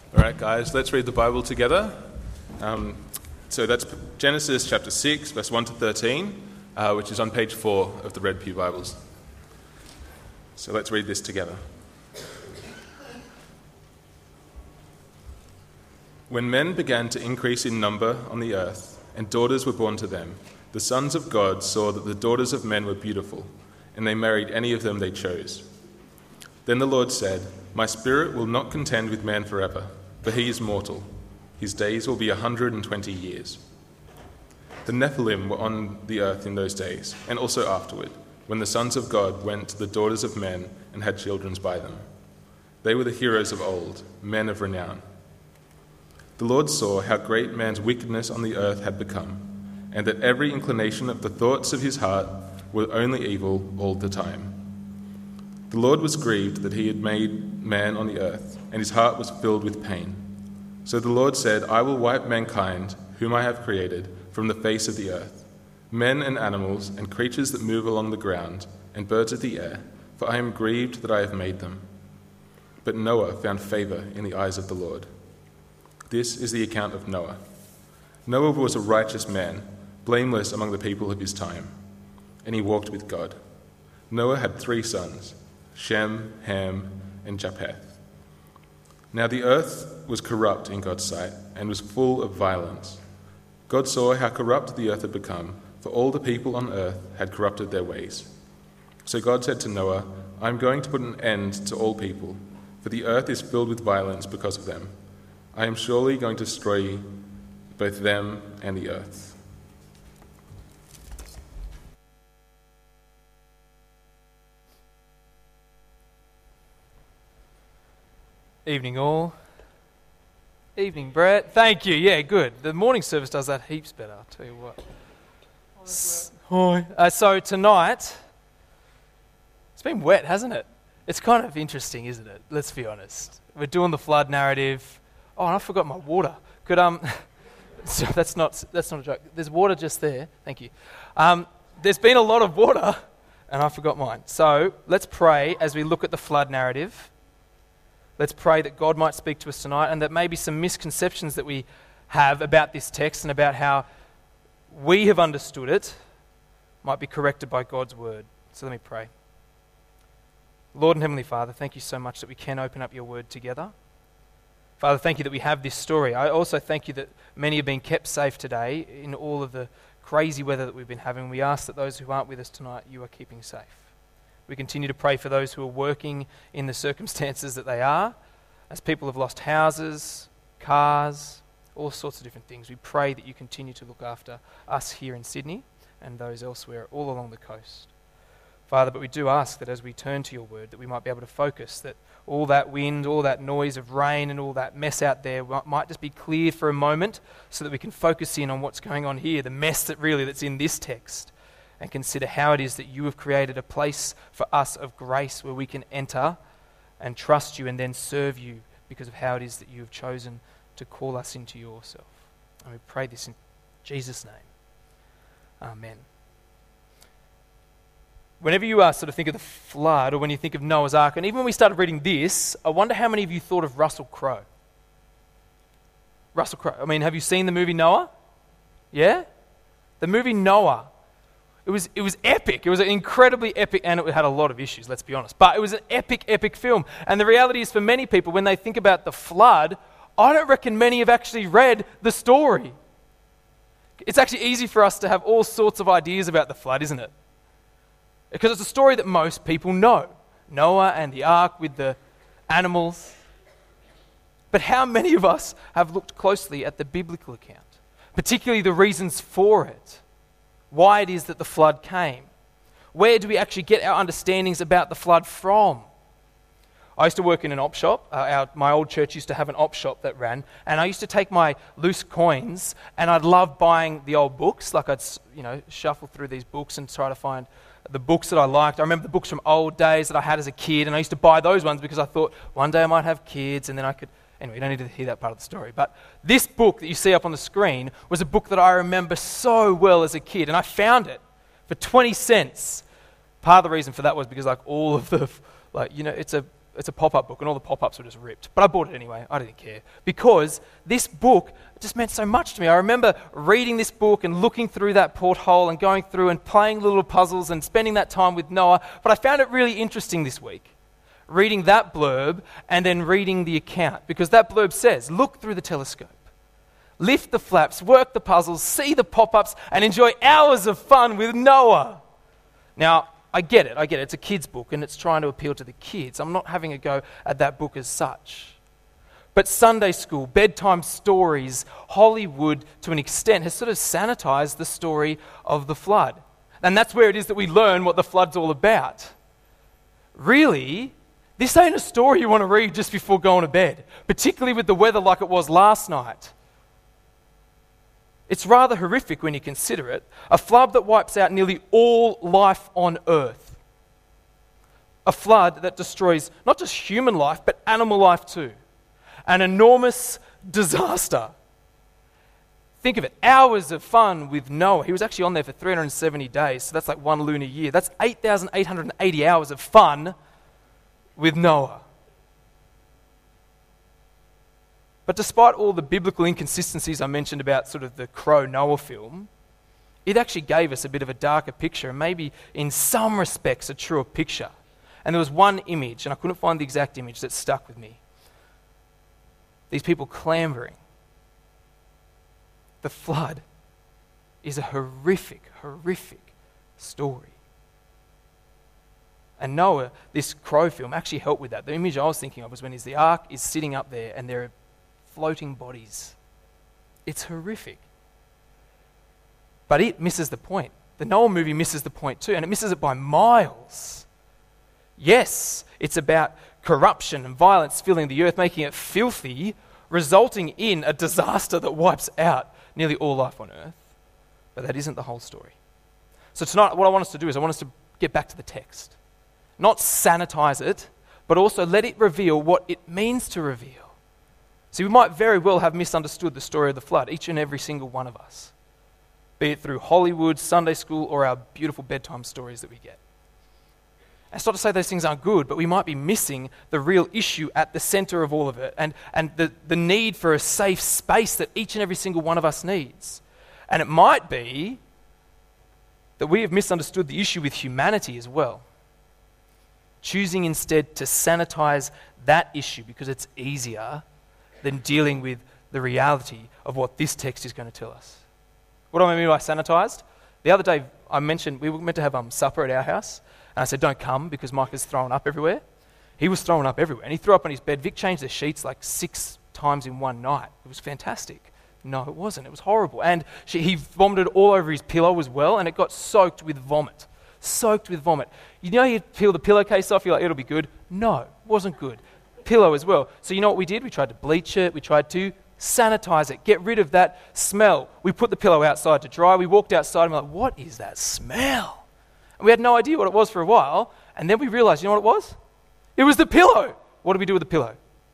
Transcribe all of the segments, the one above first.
All right, guys, let's read the Bible together. So that's Genesis chapter 6, verse 1 to 13, which is on page 4 of the Red Pew Bibles. So let's read this together. When men began to increase in number on the earth, and daughters were born to them, the sons of God saw that the daughters of men were beautiful, and they married any of them they chose. Then the Lord said, "My spirit will not contend with man forever, for he is mortal. His days will be 120 years." The Nephilim were on the earth in those days, and also afterward, when the sons of God went to the daughters of men and had children by them. They were the heroes of old, men of renown. The Lord saw how great man's wickedness on the earth had become, and that every inclination of the thoughts of his heart were only evil all the time. The Lord was grieved that he had made man on the earth, and his heart was filled with pain. So the Lord said, "I will wipe mankind, whom I have created, from the face of the earth, men and animals and creatures that move along the ground, and birds of the air, for I am grieved that I have made them." But Noah found favor in the eyes of the Lord. This is the account of Noah. Noah was a righteous man, blameless among the people of his time, and he walked with God. Noah had 3 sons, Shem, Ham, and Japheth. Now the earth was corrupt in God's sight and was full of violence. God saw how corrupt the earth had become, for all the people on earth had corrupted their ways. So God said to Noah, "I am going to put an end to all people, for the earth is filled with violence because of them. I am surely going to destroy both them and the earth." Evening all. Evening Brett. Thank you. Yeah, good. The morning service does that heaps better, I'll tell you what. Hi. So tonight, it's been wet, hasn't it? It's kind of interesting, isn't it? Let's be honest. We're doing the flood narrative. Oh, and I forgot my water. So that's not a joke. There's water just there. Thank you. There's been a lot of water, and I forgot mine. So let's pray as we look at the flood narrative. Let's pray that God might speak to us tonight, and that maybe some misconceptions that we have about this text and about how we have understood it might be corrected by God's word. So let me pray. Lord and Heavenly Father, thank you so much that we can open up your word together. Father, thank you that we have this story. I also thank you that many have been kept safe today in all of the crazy weather that we've been having. We ask that those who aren't with us tonight, you are keeping safe. We continue to pray for those who are working in the circumstances that they are, as people have lost houses, cars, all sorts of different things. We pray that you continue to look after us here in Sydney and those elsewhere all along the coast. Father, but we do ask that as we turn to your word, that we might be able to focus, that all that wind, all that noise of rain and all that mess out there might just be cleared for a moment so that we can focus in on what's going on here, the mess that's in this text, and consider how it is that you have created a place for us of grace where we can enter and trust you and then serve you because of how it is that you have chosen to call us into yourself. And we pray this in Jesus' name. Amen. Whenever you sort of think of the flood, or when you think of Noah's Ark, and even when we started reading this, I wonder how many of you thought of Russell Crowe. Russell Crowe. I mean, have you seen the movie Noah? Yeah? The movie Noah. It was epic. It was an incredibly epic, and it had a lot of issues, let's be honest. But it was an epic film. And the reality is for many people, when they think about the flood, I don't reckon many have actually read the story. It's actually easy for us to have all sorts of ideas about the flood, isn't it? Because it's a story that most people know. Noah and the ark with the animals. But how many of us have looked closely at the biblical account? Particularly the reasons for it. Why it is that the flood came. Where do we actually get our understandings about the flood from? I used to work in an op shop. My old church used to have an op shop that ran, and I used to take my loose coins, and I'd love buying the old books. Like I'd, shuffle through these books and try to find the books that I liked. I remember the books from old days that I had as a kid, and I used to buy those ones because I thought one day I might have kids, and then I could. Anyway, you don't need to hear that part of the story. But this book that you see up on the screen was a book that I remember so well as a kid, and I found it for 20 cents. Part of the reason for that was because all of the, it's a it's a pop-up book, and all the pop-ups were just ripped. But I bought it anyway. I didn't care. Because this book just meant so much to me. I remember reading this book and looking through that porthole and going through and playing little puzzles and spending that time with Noah. But I found it really interesting this week, reading that blurb and then reading the account. Because that blurb says, look through the telescope, lift the flaps, work the puzzles, see the pop-ups, and enjoy hours of fun with Noah. Now, I get it. It's a kid's book and it's trying to appeal to the kids. I'm not having a go at that book as such. But Sunday school, bedtime stories, Hollywood, to an extent, has sort of sanitized the story of the flood. And that's where it is that we learn what the flood's all about. Really, this ain't a story you want to read just before going to bed, particularly with the weather like it was last night. It's rather horrific when you consider it. A flood that wipes out nearly all life on earth. A flood that destroys not just human life, but animal life too. An enormous disaster. Think of it, hours of fun with Noah. He was actually on there for 370 days, so that's like one lunar year. That's 8,880 hours of fun with Noah. But despite all the biblical inconsistencies I mentioned about sort of the Crow-Noah film, it actually gave us a bit of a darker picture, and maybe in some respects a truer picture. And there was one image, and I couldn't find the exact image, that stuck with me. These people clambering. The flood is a horrific, horrific story. And Noah, this Crow film, actually helped with that. The image I was thinking of was when the ark is sitting up there and there are floating bodies. It's horrific. But it misses the point. The Noah movie misses the point too, and it misses it by miles. Yes, it's about corruption and violence filling the earth, making it filthy, resulting in a disaster that wipes out nearly all life on earth. But that isn't the whole story. So tonight, what I want us to do is I want us to get back to the text. Not sanitize it, but also let it reveal what it means to reveal. See, we might very well have misunderstood the story of the flood, each and every single one of us, be it through Hollywood, Sunday school, or our beautiful bedtime stories that we get. It's not to say those things aren't good, but we might be missing the real issue at the center of all of it, and the need for a safe space that each and every single one of us needs. And it might be that we have misunderstood the issue with humanity as well, choosing instead to sanitize that issue because it's easier than dealing with the reality of what this text is going to tell us. What do I mean by sanitized? The other day I mentioned we were meant to have supper at our house, and I said don't come because Mike is throwing up everywhere. He was throwing up everywhere, and he threw up on his bed. Vic changed the sheets like 6 times in one night. It was fantastic. No, it wasn't. It was horrible. And he vomited all over his pillow as well, and it got soaked with vomit. Soaked with vomit. You know you peel the pillowcase off, you're like, it'll be good. No, it wasn't good. Pillow as well. So you know what we did? We tried to bleach it. We tried to sanitize it. Get rid of that smell. We put the pillow outside to dry. We walked outside and we're like, what is that smell? And we had no idea what it was for a while. And then we realized, you know what it was? It was the pillow. What did we do with the pillow?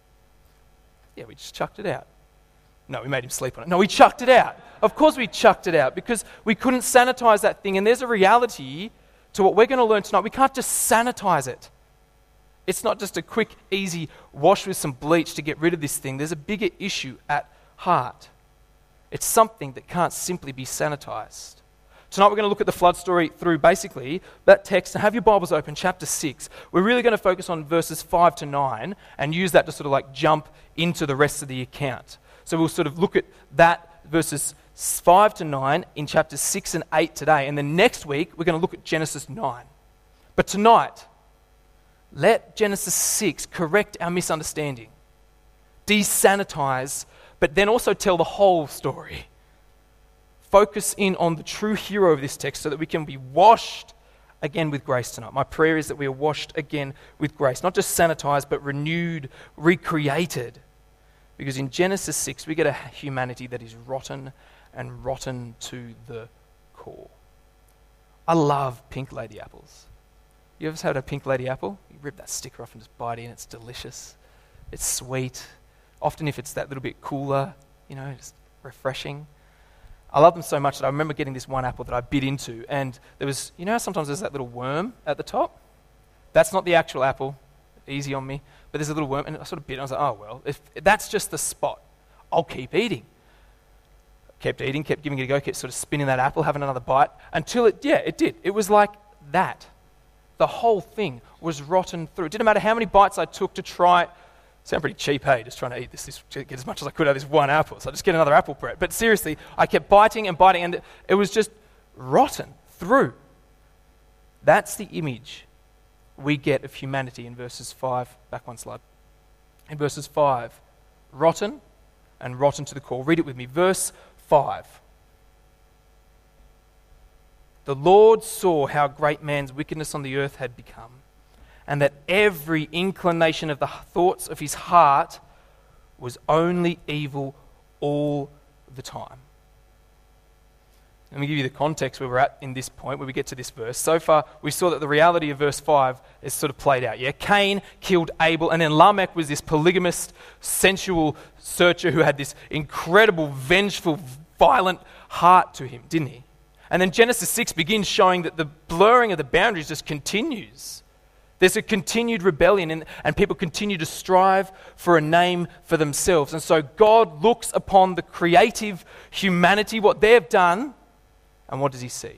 Yeah, we just chucked it out. No, we made him sleep on it. No, we chucked it out. Of course we chucked it out because we couldn't sanitize that thing. And there's a reality to what we're going to learn tonight. We can't just sanitize it. It's not just a quick, easy wash with some bleach to get rid of this thing. There's a bigger issue at heart. It's something that can't simply be sanitized. Tonight we're going to look at the flood story through basically that text. And have your Bibles open, chapter 6. We're really going to focus on verses 5 to 9 and use that to sort of like jump into the rest of the account. So we'll sort of look at that verses 5 to 9 in chapters 6 and 8 today. And then next week we're going to look at Genesis 9. But tonight, let Genesis 6 correct our misunderstanding, desanitize, but then also tell the whole story. Focus in on the true hero of this text so that we can be washed again with grace tonight. My prayer is that we are washed again with grace, not just sanitized, but renewed, recreated. Because in Genesis 6, we get a humanity that is rotten and rotten to the core. I love pink lady apples. You ever had a pink lady apple? You rip that sticker off and just bite in. It's delicious. It's sweet. Often if it's that little bit cooler, just refreshing. I love them so much that I remember getting this one apple that I bit into, and there was, sometimes there's that little worm at the top? That's not the actual apple. easy on me. But there's a little worm, and I sort of bit. I was like, oh, well, if that's just the spot, I'll keep eating. Kept eating, kept giving it a go, kept sort of spinning that apple, having another bite, until it did. It was like that. The whole thing was rotten through. It didn't matter how many bites I took to try it. Sound pretty cheap, hey, just trying to eat this, get as much as I could out of this one apple. So I just get another apple bread. But seriously, I kept biting, and it was just rotten through. That's the image we get of humanity in verses 5. Back one slide. In verses 5, rotten and rotten to the core. Read it with me. Verse 5. The Lord saw how great man's wickedness on the earth had become, and that every inclination of the thoughts of his heart was only evil all the time. Let me give you the context where we're at in this point, where we get to this verse. So far, we saw that the reality of verse 5 is sort of played out. Yeah, Cain killed Abel, and then Lamech was this polygamist, sensual searcher who had this incredible, vengeful, violent heart to him, didn't he? And then Genesis 6 begins showing that the blurring of the boundaries just continues. There's a continued rebellion, and people continue to strive for a name for themselves. And so God looks upon the creative humanity, what they've done, and what does he see?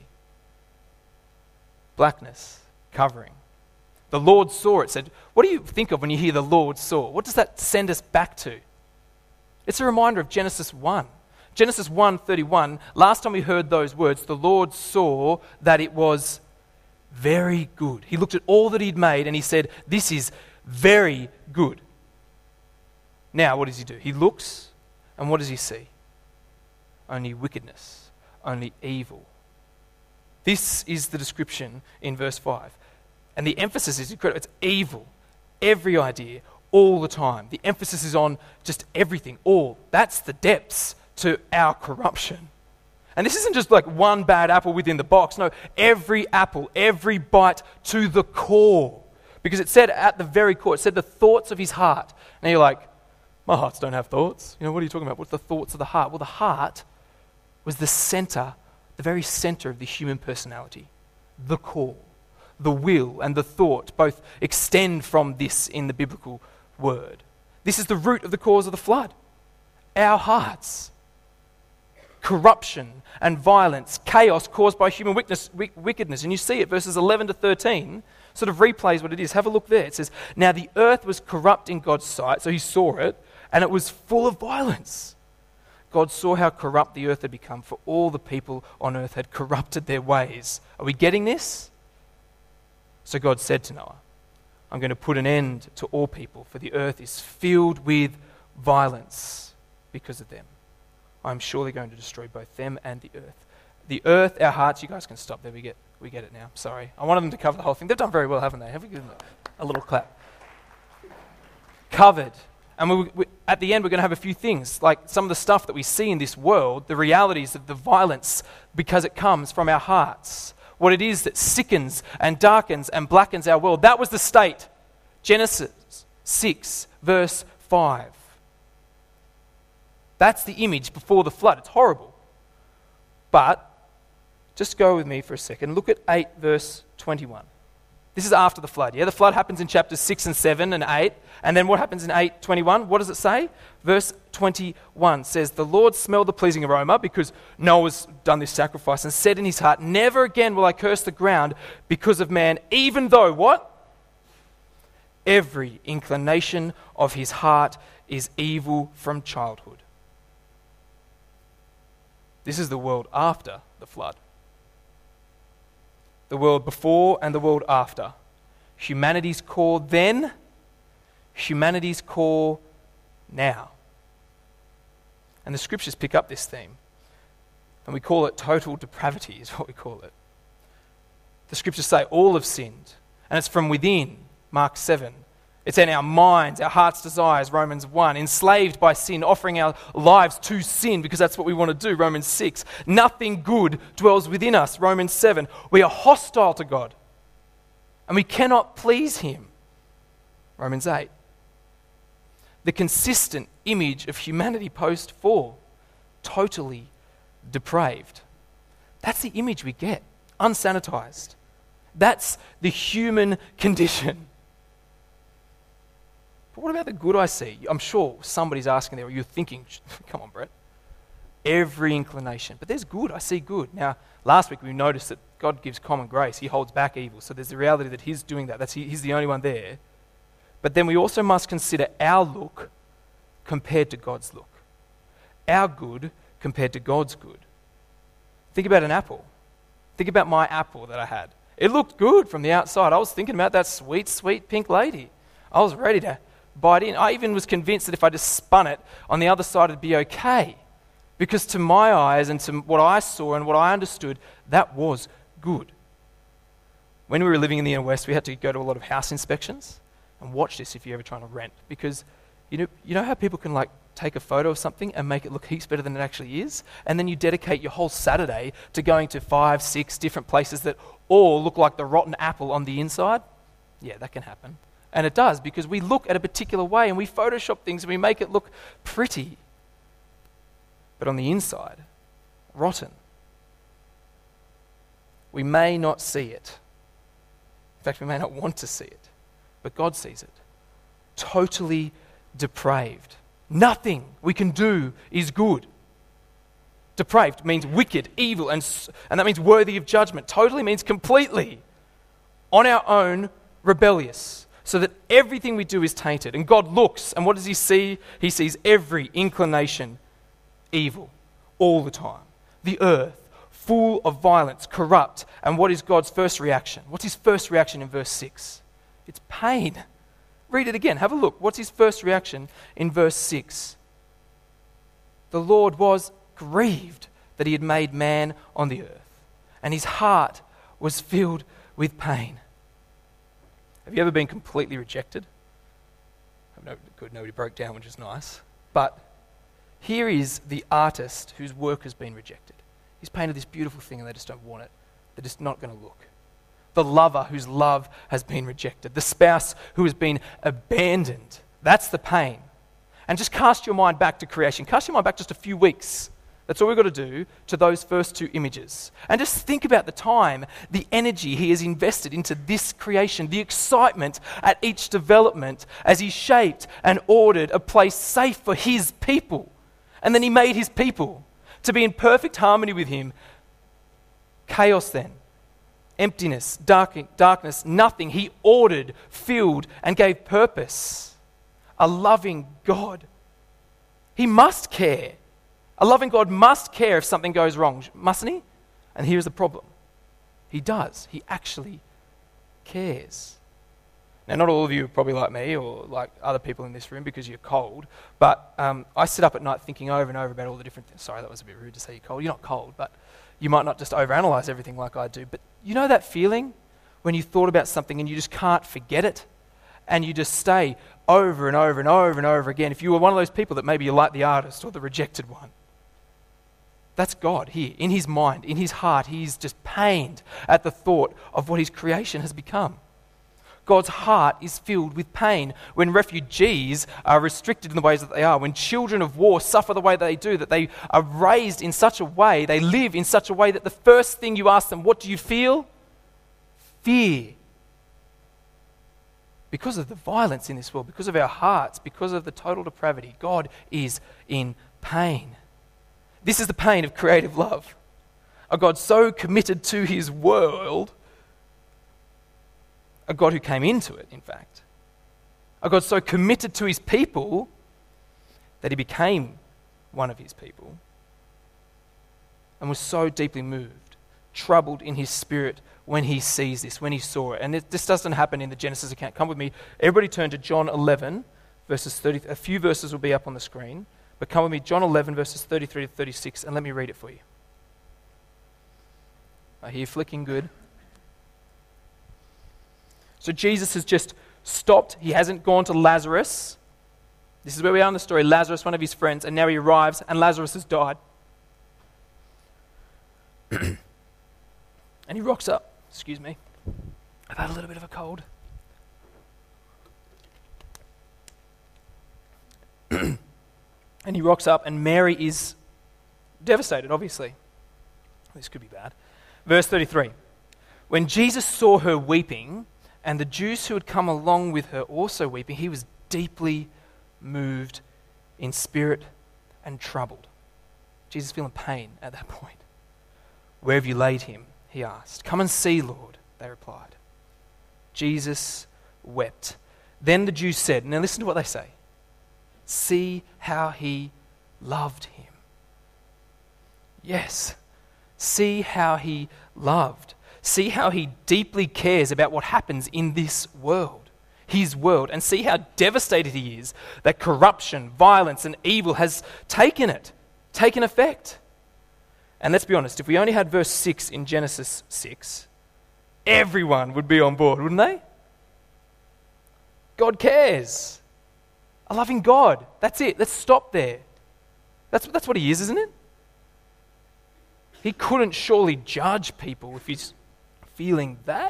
Blackness, covering. The Lord saw it, said, what do you think of when you hear the Lord saw? What does that send us back to? It's a reminder of Genesis 1. Genesis 1:31, last time we heard those words, the Lord saw that it was very good. He looked at all that he'd made and he said, this is very good. Now, what does he do? He looks, and what does he see? Only wickedness, only evil. This is the description in verse 5. And the emphasis is incredible. It's evil. Every idea, all the time. The emphasis is on just everything, all. That's the depths to our corruption. And this isn't just like one bad apple within the box. No, every apple, every bite to the core. Because it said at the very core, it said the thoughts of his heart. And you're like, my hearts don't have thoughts. You know, what are you talking about? What's the thoughts of the heart? Well, the heart was the center, the very center of the human personality. The core, the will and the thought both extend from this in the biblical word. This is the root of the cause of the flood. Our hearts. Corruption and violence, chaos caused by human wickedness. And you see it, verses 11 to 13, sort of replays what it is. Have a look there. It says, now the earth was corrupt in God's sight, so he saw it, and it was full of violence. God saw how corrupt the earth had become, for all the people on earth had corrupted their ways. Are we getting this? So God said to Noah, I'm going to put an end to all people, for the earth is filled with violence because of them. I'm surely going to destroy both them and the earth. The earth, our hearts, you guys can stop there. We get it now. Sorry. I wanted them to cover the whole thing. They've done very well, haven't they? Have we given them a little clap? Covered. And at the end, we're going to have a few things, like some of the stuff that we see in this world, the realities of the violence, because it comes from our hearts. What it is that sickens and darkens and blackens our world. That was the state. Genesis 6, verse 5. That's the image before the flood. It's horrible. But, just go with me for a second. Look at 8 verse 21. This is after the flood, yeah? The flood happens in chapters 6 and 7 and 8. And then what happens in 8:21? What does it say? Verse 21 says, the Lord smelled the pleasing aroma because Noah's done this sacrifice and said in his heart, never again will I curse the ground because of man, even though, what? Every inclination of his heart is evil from childhood. This is the world after the flood. The world before and the world after. Humanity's core then, humanity's core now. And the scriptures pick up this theme. And we call it total depravity, is what we call it. The scriptures say all have sinned. And it's from within, Mark 7. It's in our minds, our heart's desires, Romans 1. Enslaved by sin, offering our lives to sin because that's what we want to do, Romans 6. Nothing good dwells within us, Romans 7. We are hostile to God and we cannot please him, Romans 8. The consistent image of humanity post-fall, totally depraved. That's the image we get, unsanitized. That's the human condition. But what about the good I see? I'm sure somebody's asking there, or you're thinking, come on, Brett. Every inclination. But there's good. I see good. Now, last week we noticed that God gives common grace. He holds back evil. So there's the reality that he's doing that. He's the only one there. But then we also must consider our look compared to God's look. Our good compared to God's good. Think about an apple. Think about my apple that I had. It looked good from the outside. I was thinking about that sweet, sweet pink lady. I was ready to bite in. I even was convinced that if I just spun it on the other side, it'd be okay. Because to my eyes and to what I saw and what I understood, that was good. When we were living in the inner west, we had to go to a lot of house inspections. And watch this if you're ever trying to rent. Because you know how people can take a photo of something and make it look heaps better than it actually is? And then you dedicate your whole Saturday to going to 5, 6 different places that all look like the rotten apple on the inside? Yeah, that can happen. And it does, because we look at a particular way and we Photoshop things and we make it look pretty. But on the inside, rotten. We may not see it. In fact, we may not want to see it. But God sees it. Totally depraved. Nothing we can do is good. Depraved means wicked, evil, and that means worthy of judgment. Totally means completely on our own, rebellious, so that everything we do is tainted. And God looks, and what does he see? He sees every inclination evil all the time. The earth, full of violence, corrupt. And what is God's first reaction? What's his first reaction in verse 6? It's pain. Read it again. Have a look. What's his first reaction in verse 6? The Lord was grieved that he had made man on the earth, and his heart was filled with pain. Have you ever been completely rejected? Good, nobody broke down, which is nice. But here is the artist whose work has been rejected. He's painted this beautiful thing and they just don't want it. They're just not going to look. The lover whose love has been rejected. The spouse who has been abandoned. That's the pain. And just cast your mind back to creation. Cast your mind back just a few weeks. That's all we've got to do to those first 2 images. And just think about the time, the energy he has invested into this creation, the excitement at each development as he shaped and ordered a place safe for his people. And then he made his people to be in perfect harmony with him. Chaos then. Emptiness, darkness, nothing. He ordered, filled, and gave purpose. A loving God. He must care. A loving God must care if something goes wrong, mustn't he? And here's the problem. He does. He actually cares. Now, not all of you are probably like me or like other people in this room because you're cold, but I sit up at night thinking over and over about all the different things. Sorry, that was a bit rude to say you're cold. You're not cold, but you might not just overanalyze everything like I do. But you know that feeling when you thought about something and you just can't forget it? And you just stay over and over and over and over again. If you were one of those people that maybe you like the artist or the rejected one. That's God here, in his mind, in his heart. He's just pained at the thought of what his creation has become. God's heart is filled with pain when refugees are restricted in the ways that they are, when children of war suffer the way they do, that they are raised in such a way, they live in such a way that the first thing you ask them, what do you feel? Fear. Because of the violence in this world, because of our hearts, because of the total depravity, God is in pain. This is the pain of creative love. A God so committed to his world, a God who came into it, in fact. A God so committed to his people that he became one of his people and was so deeply moved, troubled in his spirit when he sees this, when he saw it. And this doesn't happen in the Genesis account. Come with me. Everybody turn to John 11, verses 30. A few verses will be up on the screen. But come with me, John 11, verses 33 to 36, and let me read it for you. I hear you flicking good. So Jesus has just stopped. He hasn't gone to Lazarus. This is where we are in the story. Lazarus, one of his friends, and now he arrives, and Lazarus has died. And he rocks up. Excuse me. I've had a little bit of a cold. And he rocks up, and Mary is devastated, obviously. This could be bad. Verse 33. When Jesus saw her weeping, and the Jews who had come along with her also weeping, he was deeply moved in spirit and troubled. Jesus feeling pain at that point. Where have you laid him? He asked. Come and see, Lord, they replied. Jesus wept. Then the Jews said, now listen to what they say. See how he loved him. Yes, see how he loved. See how he deeply cares about what happens in this world, his world, and see how devastated he is that corruption, violence, and evil has taken effect. And let's be honest, if we only had verse 6 in Genesis 6, everyone would be on board, wouldn't they? God cares. A loving God. That's it. Let's stop there. That's what he is, isn't it? He couldn't surely judge people if he's feeling that.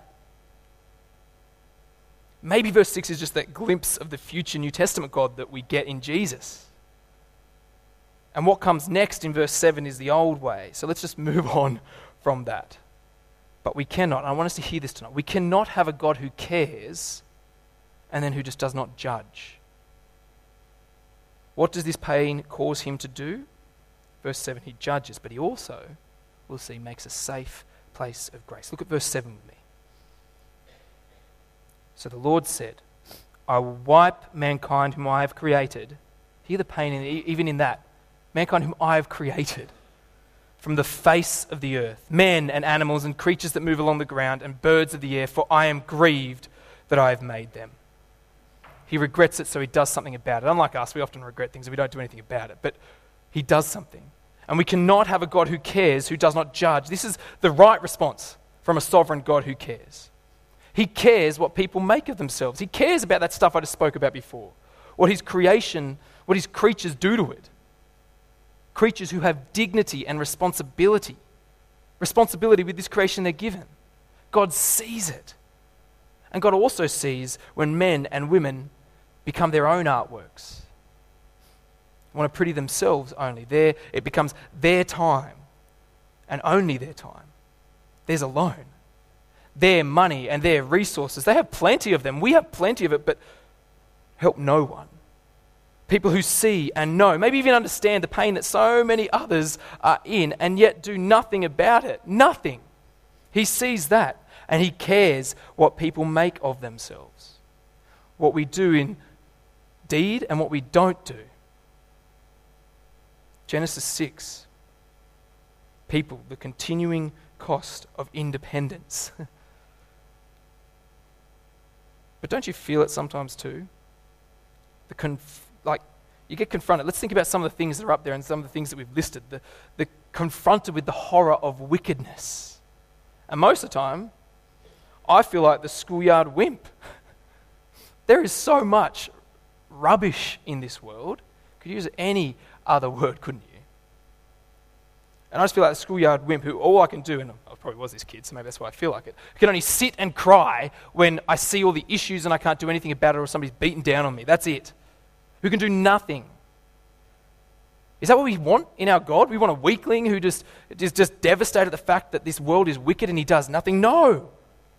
Maybe verse 6 is just that glimpse of the future New Testament God that we get in Jesus. And what comes next in verse 7 is the old way. So let's just move on from that. But we cannot, and I want us to hear this tonight, we cannot have a God who cares and then who just does not judge. What does this pain cause him to do? Verse 7, he judges, but he also, we'll see, makes a safe place of grace. Look at verse 7 with me. So the Lord said, I will wipe mankind whom I have created. Hear the pain even in that. Mankind whom I have created from the face of the earth, men and animals and creatures that move along the ground and birds of the air, for I am grieved that I have made them. He regrets it, so he does something about it. Unlike us, we often regret things and we don't do anything about it, but he does something. And we cannot have a God who cares, who does not judge. This is the right response from a sovereign God who cares. He cares what people make of themselves. He cares about that stuff I just spoke about before, what his creation, what his creatures do to it. Creatures who have dignity and responsibility with this creation they're given. God sees it. And God also sees when men and women become their own artworks. Want to pretty themselves only. It becomes their time and only their time. Theirs alone. Their money and their resources. They have plenty of them. We have plenty of it, but help no one. People who see and know, maybe even understand the pain that so many others are in and yet do nothing about it. Nothing. He sees that and he cares what people make of themselves. What we do in deed and what we don't do. Genesis 6. People, the continuing cost of independence. But don't you feel it sometimes too? You get confronted. Let's think about some of the things that are up there and some of the things that we've listed. The confronted with the horror of wickedness. And most of the time, I feel like the schoolyard wimp. There is so much rubbish in this world. Could use any other word, couldn't you? And I just feel like the schoolyard wimp who all I can do, and I probably was this kid, so maybe that's why I feel like it, I can only sit and cry when I see all the issues and I can't do anything about it or somebody's beaten down on me. That's it. Who can do nothing. Is that what we want in our God? We want a weakling who just is just devastated at the fact that this world is wicked and he does nothing? No.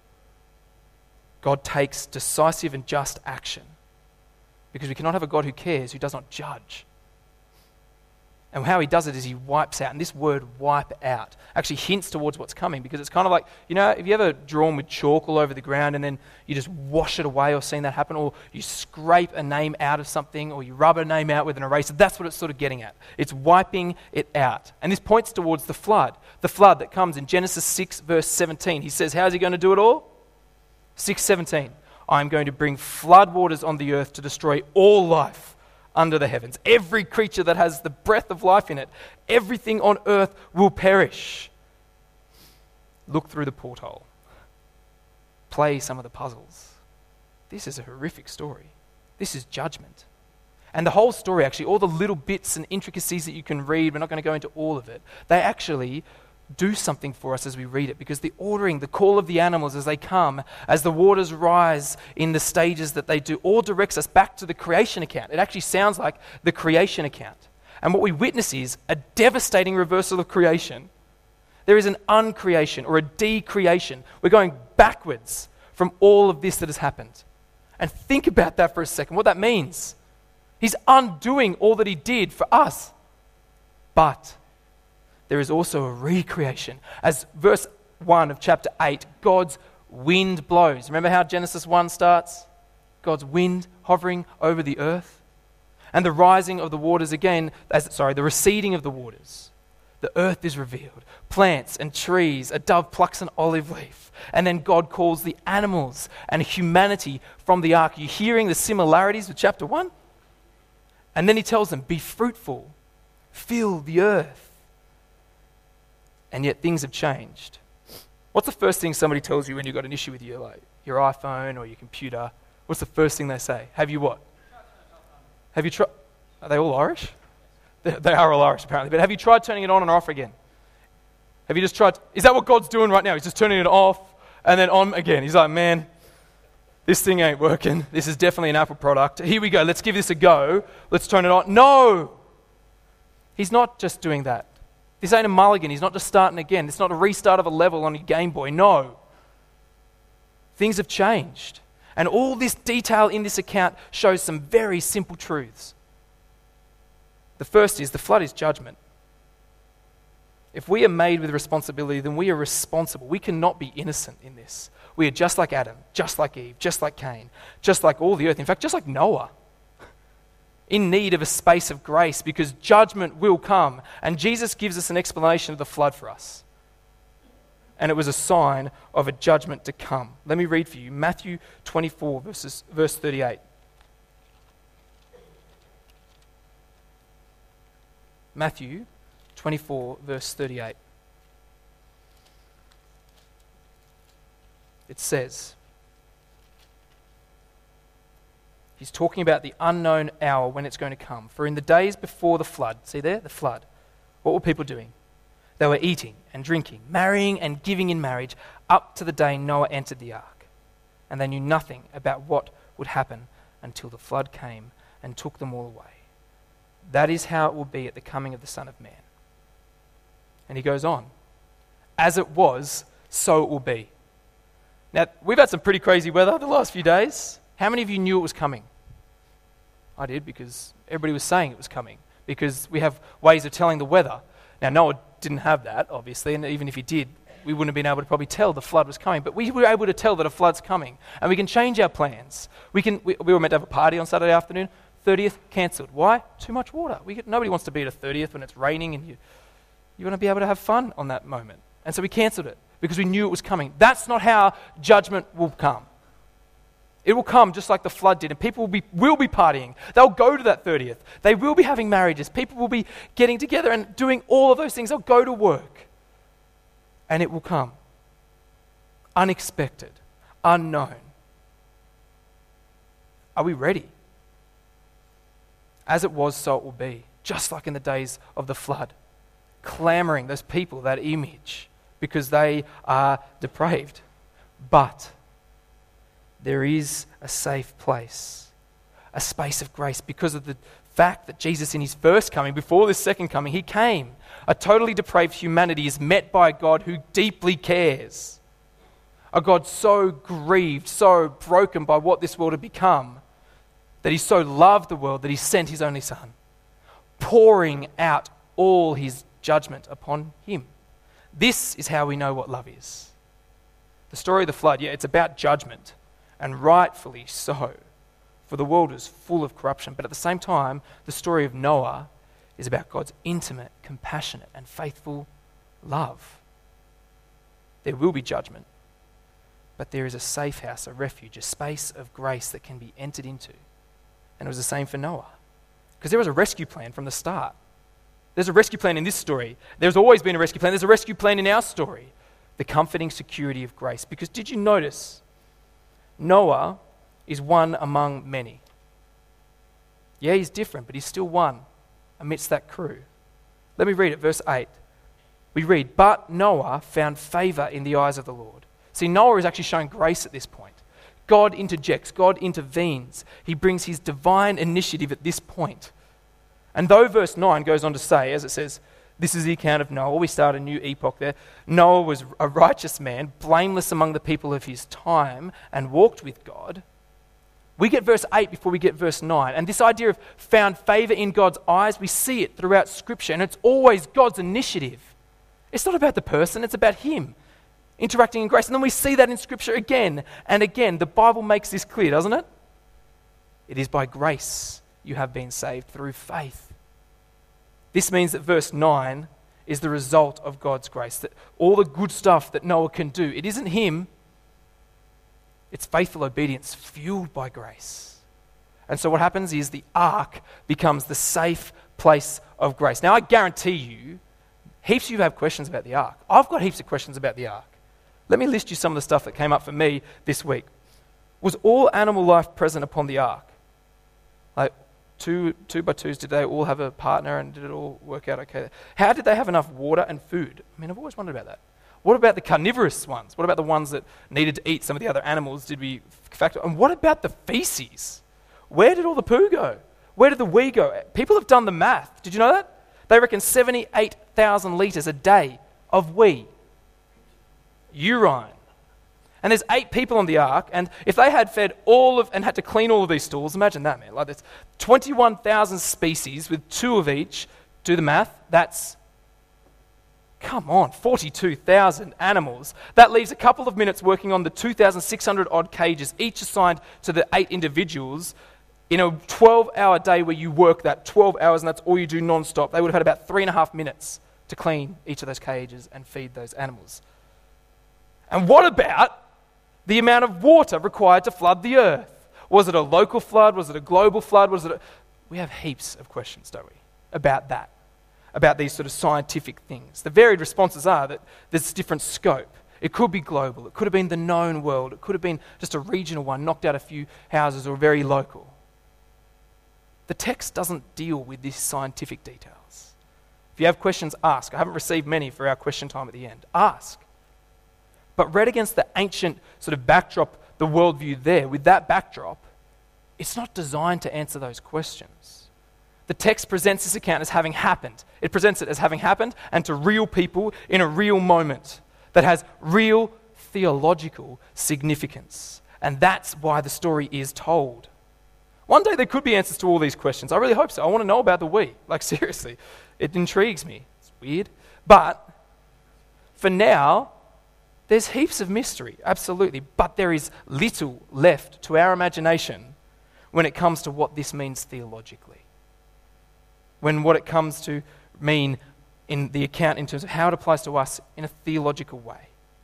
God takes decisive and just action because we cannot have a God who cares, who does not judge. And how he does it is he wipes out. And this word wipe out actually hints towards what's coming because it's kind of like, have you ever drawn with chalk all over the ground and then you just wash it away or seen that happen? Or you scrape a name out of something or you rub a name out with an eraser. That's what it's sort of getting at. It's wiping it out. And this points towards the flood that comes in Genesis 6 verse 17. He says, how's he going to do it all? 6:17. I'm going to bring flood waters on the earth to destroy all life under the heavens. Every creature that has the breath of life in it, everything on earth will perish. Look through the porthole. Play some of the puzzles. This is a horrific story. This is judgment. And the whole story, actually, all the little bits and intricacies that you can read, we're not going to go into all of it, they actually do something for us as we read it, because the ordering, the call of the animals as they come, as the waters rise in the stages that they do, all directs us back to the creation account. It actually sounds like the creation account. And what we witness is a devastating reversal of creation. There is an uncreation or a decreation. We're going backwards from all of this that has happened. And think about that for a second, what that means. He's undoing all that he did for us. But there is also a recreation. As verse 1 of chapter 8, God's wind blows. Remember how Genesis 1 starts? God's wind hovering over the earth. And the rising of the waters again, the receding of the waters. The earth is revealed. Plants and trees, a dove plucks an olive leaf. And then God calls the animals and humanity from the ark. Are you hearing the similarities with chapter 1? And then he tells them, be fruitful, fill the earth. And yet things have changed. What's the first thing somebody tells you when you've got an issue with your iPhone or your computer? What's the first thing they say? Have you what? Have you tried? Are they all Irish? They are all Irish apparently. But have you tried turning it on and off again? Have you just tried? Is that what God's doing right now? He's just turning it off and then on again. He's like, man, this thing ain't working. This is definitely an Apple product. Here we go. Let's give this a go. Let's turn it on. No! He's not just doing that. This ain't a mulligan. He's not just starting again. It's not a restart of a level on your Game Boy. No. Things have changed. And all this detail in this account shows some very simple truths. The first is the flood is judgment. If we are made with responsibility, then we are responsible. We cannot be innocent in this. We are just like Adam, just like Eve, just like Cain, just like all the earth. In fact, just like Noah. In need of a space of grace because judgment will come. And Jesus gives us an explanation of the flood for us. And it was a sign of a judgment to come. Let me read for you Matthew 24, verse 38. Matthew 24, verse 38. It says, he's talking about the unknown hour when it's going to come. For in the days before the flood, see there, the flood, what were people doing? They were eating and drinking, marrying and giving in marriage up to the day Noah entered the ark. And they knew nothing about what would happen until the flood came and took them all away. That is how it will be at the coming of the Son of Man. And he goes on, as it was, so it will be. Now, we've had some pretty crazy weather the last few days. How many of you knew it was coming? I did, because everybody was saying it was coming, because we have ways of telling the weather. Now, Noah didn't have that, obviously, and even if he did, we wouldn't have been able to probably tell the flood was coming, but we were able to tell that a flood's coming, and we can change our plans. We were meant to have a party on Saturday afternoon, 30th, cancelled. Why? Too much water. Nobody wants to be at a 30th when it's raining, and you want to be able to have fun on that moment. And so we cancelled it, because we knew it was coming. That's not how judgment will come. It will come just like the flood did, and people will be partying. They'll go to that 30th. They will be having marriages. People will be getting together and doing all of those things. They'll go to work. And it will come. Unexpected. Unknown. Are we ready? As it was, so it will be. Just like in the days of the flood. Clamoring, those people, that image, because they are depraved. But there is a safe place, a space of grace, because of the fact that Jesus in his first coming, before this second coming, he came. A totally depraved humanity is met by a God who deeply cares. A God so grieved, so broken by what this world had become, that he so loved the world that he sent his only Son, pouring out all his judgment upon him. This is how we know what love is. The story of the flood, it's about judgment. And rightfully so, for the world is full of corruption. But at the same time, the story of Noah is about God's intimate, compassionate, and faithful love. There will be judgment, but there is a safe house, a refuge, a space of grace that can be entered into. And it was the same for Noah, because there was a rescue plan from the start. There's a rescue plan in this story. There's always been a rescue plan. There's a rescue plan in our story. The comforting security of grace. Because did you notice Noah is one among many? Yeah, he's different, but he's still one amidst that crew. Let me read it, verse 8. We read, but Noah found favor in the eyes of the Lord. See, Noah is actually showing grace at this point. God interjects, God intervenes. He brings his divine initiative at this point. And though verse 9 goes on to say, as it says, this is the account of Noah. We start a new epoch there. Noah was a righteous man, blameless among the people of his time, and walked with God. We get verse 8 before we get verse 9. And this idea of found favor in God's eyes, we see it throughout Scripture. And it's always God's initiative. It's not about the person, it's about Him interacting in grace. And then we see that in Scripture again and again. The Bible makes this clear, doesn't it? It is by grace you have been saved through faith. This means that verse 9 is the result of God's grace. That all the good stuff that Noah can do, it isn't him. It's faithful obedience fueled by grace. And so what happens is the ark becomes the safe place of grace. Now I guarantee you, heaps of you have questions about the ark. I've got heaps of questions about the ark. Let me list you some of the stuff that came up for me this week. Was all animal life present upon the ark? Like two by twos, did they all have a partner and did it all work out okay? How did they have enough water and food? I mean, I've always wondered about that. What about the carnivorous ones? What about the ones that needed to eat some of the other animals? Did we factor? And what about the feces? Where did all the poo go? Where did the wee go? People have done the math. Did you know that? They reckon 78,000 litres a day of wee. Urine. And there's 8 people on the ark, and if they had fed and had to clean all of these stools, imagine that, man. Like there's 21,000 species with 2 of each. Do the math. That's, come on, 42,000 animals. That leaves a couple of minutes working on the 2,600 odd cages, each assigned to the 8 individuals. In a 12-hour day where you work that 12 hours and that's all you do non-stop, they would have had about 3.5 minutes to clean each of those cages and feed those animals. And what about the amount of water required to flood the earth? Was it a local flood? Was it a global flood? We have heaps of questions, don't we, about that, about these sort of scientific things. The varied responses are that there's different scope. It could be global. It could have been the known world. It could have been just a regional one, knocked out a few houses, or very local. The text doesn't deal with these scientific details. If you have questions, ask. I haven't received many for our question time at the end. Ask. But read against the ancient sort of backdrop, the worldview there, with that backdrop, it's not designed to answer those questions. The text presents this account as having happened. It presents it as having happened and to real people in a real moment that has real theological significance. And that's why the story is told. One day there could be answers to all these questions. I really hope so. I want to know about the we. Like seriously, it intrigues me. It's weird. But for now, there's heaps of mystery, absolutely, but there is little left to our imagination when it comes to what this means theologically. What it comes to mean in the account in terms of how it applies to us in a theological way.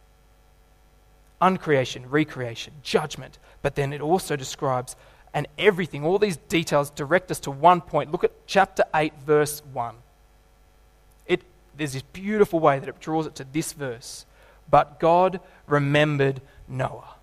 Uncreation, recreation, judgment, but then it also describes and everything, all these details direct us to one point. Look at chapter 8, verse 1. There's this beautiful way that it draws it to this verse. But God remembered Noah.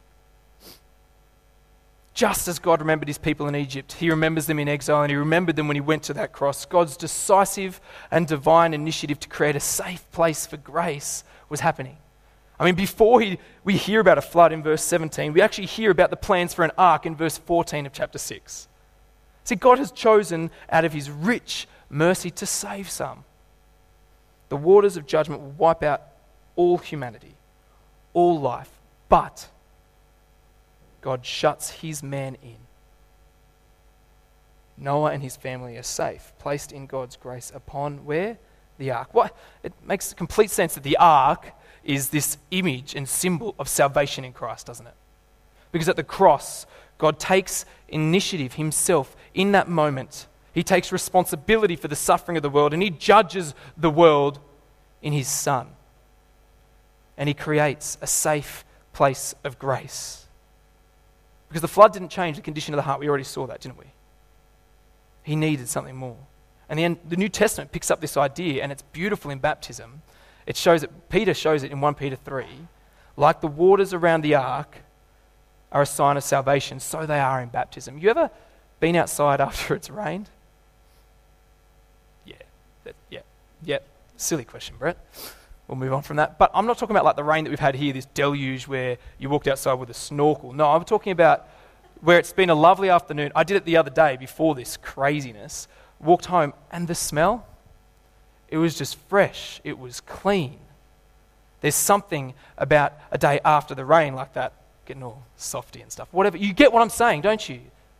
Just as God remembered his people in Egypt, he remembers them in exile, and he remembered them when he went to that cross. God's decisive and divine initiative to create a safe place for grace was happening. I mean, before we hear about a flood in verse 17, we actually hear about the plans for an ark in verse 14 of chapter 6. See, God has chosen out of his rich mercy to save some. The waters of judgment will wipe out all humanity, all life, but God shuts his man in. Noah and his family are safe, placed in God's grace upon where? The ark. What? It makes complete sense that the ark is this image and symbol of salvation in Christ, doesn't it? Because at the cross, God takes initiative himself in that moment. He takes responsibility for the suffering of the world, and he judges the world in his Son. And he creates a safe place of grace. Because the flood didn't change the condition of the heart. We already saw that, didn't we? He needed something more. And the New Testament picks up this idea, and it's beautiful in baptism. It shows it, Peter shows it in 1 Peter 3. Like the waters around the ark are a sign of salvation, so they are in baptism. You ever been outside after it's rained? Yeah. Silly question, Brett. We'll move on from that. But I'm not talking about like the rain that we've had here, this deluge where you walked outside with a snorkel. No, I'm talking about where it's been a lovely afternoon. I did it the other day before this craziness. Walked home, and the smell, it was just fresh. It was clean. There's something about a day after the rain like that, getting all softy and stuff. Whatever. You get what I'm saying, don't you?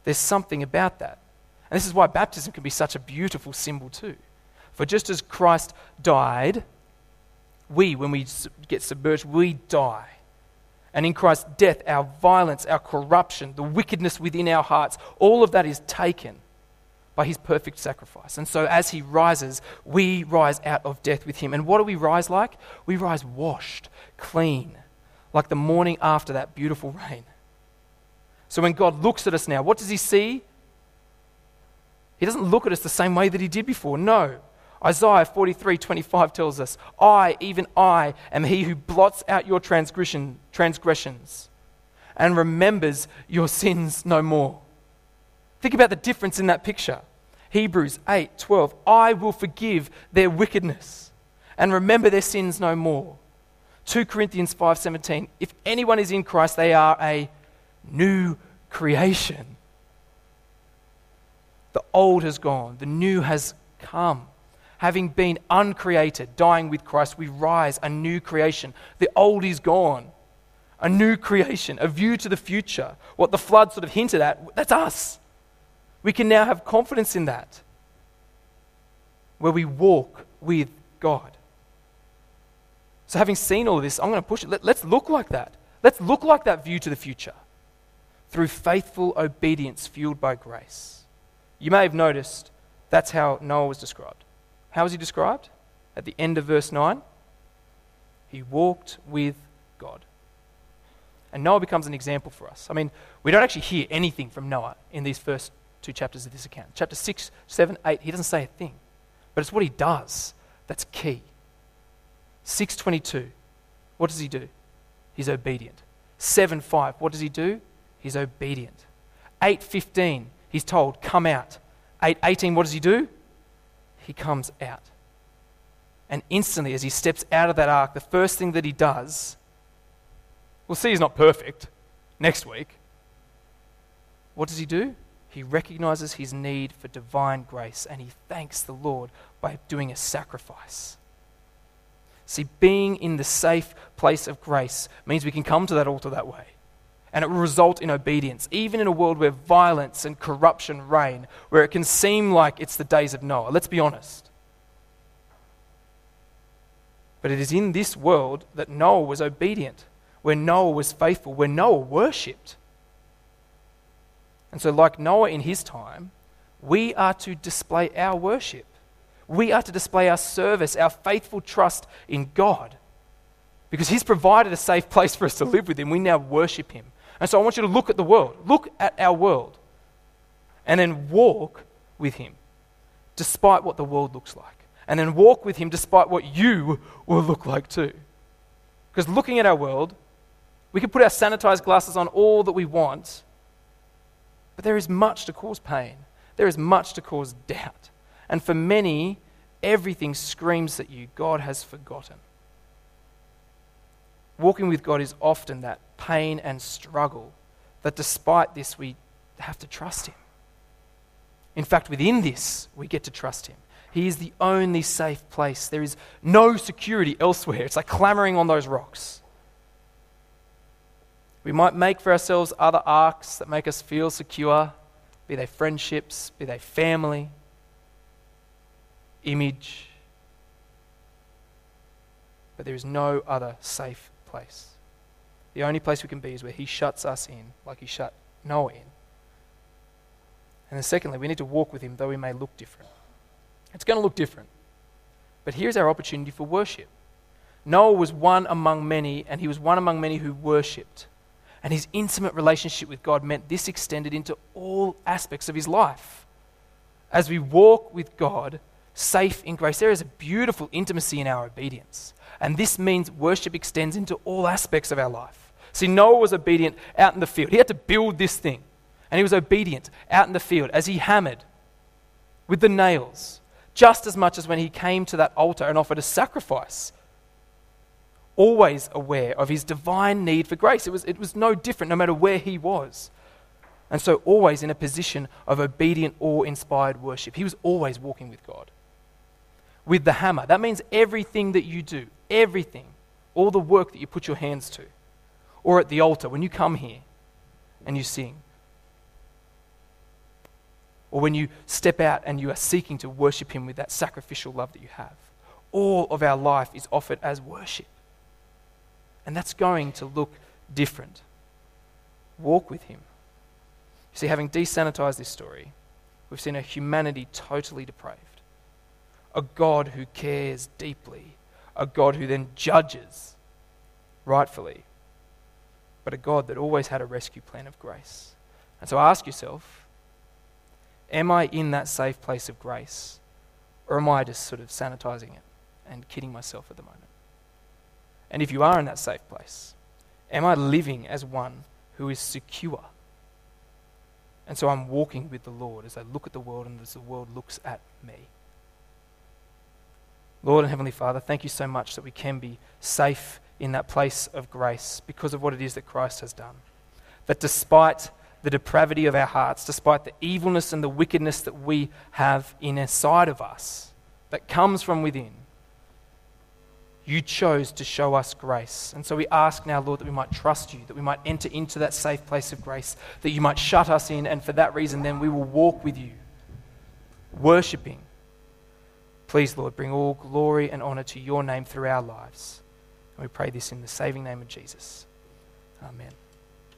There's something about that. And this is why baptism can be such a beautiful symbol too. For just as Christ died, when we get submerged, we die. And in Christ's death, our violence, our corruption, the wickedness within our hearts, all of that is taken by his perfect sacrifice. And so as he rises, we rise out of death with him. And what do we rise like? We rise washed, clean, like the morning after that beautiful rain. So when God looks at us now, what does he see? He doesn't look at us the same way that he did before. No. Isaiah 43:25 tells us, I, even I, am he who blots out your transgressions and remembers your sins no more. Think about the difference in that picture. Hebrews 8:12, I will forgive their wickedness and remember their sins no more. 2 Corinthians 5:17, if anyone is in Christ, they are a new creation. The old has gone, the new has come. Having been uncreated, dying with Christ, we rise a new creation. The old is gone. A new creation, a view to the future. What the flood sort of hinted at, that's us. We can now have confidence in that, where we walk with God. So having seen all of this, I'm going to push it. Let's look like that. Let's look like that view to the future through faithful obedience fueled by grace. You may have noticed that's how Noah was described. How was he described? At the end of verse 9, he walked with God. And Noah becomes an example for us. I mean, we don't actually hear anything from Noah in these first 2 chapters of this account. Chapter 6, 7, 8, he doesn't say a thing. But it's what he does that's key. 6:22, what does he do? He's obedient. 7:5, what does he do? He's obedient. 8:15, he's told, come out. 8:18, what does he do? He comes out. And instantly, as he steps out of that ark, the first thing that he does, we'll see he's not perfect next week. What does he do? He recognizes his need for divine grace and he thanks the Lord by doing a sacrifice. See, being in the safe place of grace means we can come to that altar that way. And it will result in obedience, even in a world where violence and corruption reign, where it can seem like it's the days of Noah. Let's be honest. But it is in this world that Noah was obedient, where Noah was faithful, where Noah worshipped. And so like Noah in his time, we are to display our worship. We are to display our service, our faithful trust in God. Because he's provided a safe place for us to live with him. We now worship him. And so I want you to look at the world. Look at our world. And then walk with him, despite what the world looks like. And then walk with him despite what you will look like too. Because looking at our world, we can put our sanitized glasses on all that we want, but there is much to cause pain. There is much to cause doubt. And for many, everything screams at you, God has forgotten. Walking with God is often that pain and struggle, that despite this, we have to trust him. In fact, within this, we get to trust him. He is the only safe place. There is no security elsewhere. It's like clamoring on those rocks. We might make for ourselves other arcs that make us feel secure, be they friendships, be they family, image. But there is no other safe place. The only place we can be is where he shuts us in, like he shut Noah in. And then secondly, we need to walk with him though we may look different. It's going to look different. But here's our opportunity for worship. Noah was one among many, and he was one among many who worshipped. And his intimate relationship with God meant this extended into all aspects of his life. As we walk with God, safe in grace, there is a beautiful intimacy in our obedience. And this means worship extends into all aspects of our life. See, Noah was obedient out in the field. He had to build this thing. And he was obedient out in the field as he hammered with the nails, just as much as when he came to that altar and offered a sacrifice. Always aware of his divine need for grace. It was no different no matter where he was. And so always in a position of obedient, awe-inspired worship. He was always walking with God. With the hammer, that means everything that you do, everything, all the work that you put your hands to. Or at the altar, when you come here and you sing. or when you step out and you are seeking to worship him with that sacrificial love that you have. All of our life is offered as worship. And that's going to look different. Walk with him. You see, having desanitized this story, we've seen a humanity totally depraved. A God who cares deeply. A God who then judges rightfully. But a God that always had a rescue plan of grace. And so ask yourself, am I in that safe place of grace? Or am I just sort of sanitizing it and kidding myself at the moment? And if you are in that safe place, am I living as one who is secure? And so I'm walking with the Lord as I look at the world and as the world looks at me. Lord and Heavenly Father, thank you so much that we can be safe in that place of grace because of what it is that Christ has done. That despite the depravity of our hearts, despite the evilness and the wickedness that we have inside of us, that comes from within, you chose to show us grace. And so we ask now, Lord, that we might trust you, that we might enter into that safe place of grace, that you might shut us in, and for that reason then we will walk with you, worshipping. Please, Lord, bring all glory and honor to your name through our lives. And we pray this in the saving name of Jesus. Amen.